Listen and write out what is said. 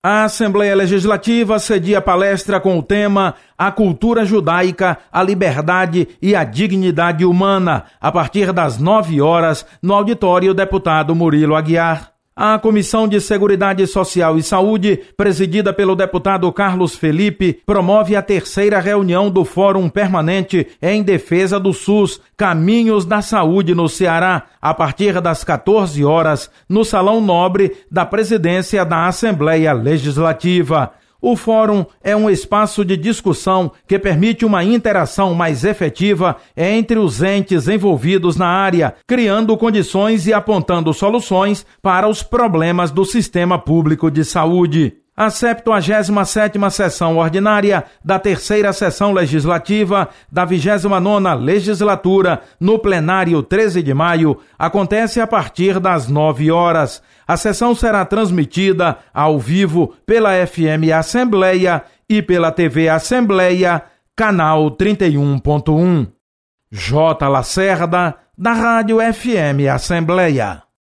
A Assembleia Legislativa cedia palestra com o tema A Cultura Judaica, a Liberdade e a Dignidade Humana, a partir das 9 horas, no auditório deputado Murilo Aguiar. A Comissão de Seguridade Social e Saúde, presidida pelo deputado Carlos Felipe, promove a terceira reunião do Fórum Permanente em Defesa do SUS, Caminhos da Saúde no Ceará, a partir das 14 horas, no Salão Nobre da Presidência da Assembleia Legislativa. O fórum é um espaço de discussão que permite uma interação mais efetiva entre os entes envolvidos na área, criando condições e apontando soluções para os problemas do sistema público de saúde. A 77ª sessão ordinária da terceira sessão legislativa da 29ª legislatura, no plenário 13 de maio, acontece a partir das 9 horas. A sessão será transmitida ao vivo pela FM Assembleia e pela TV Assembleia, canal 31.1. J. Lacerda, da Rádio FM Assembleia.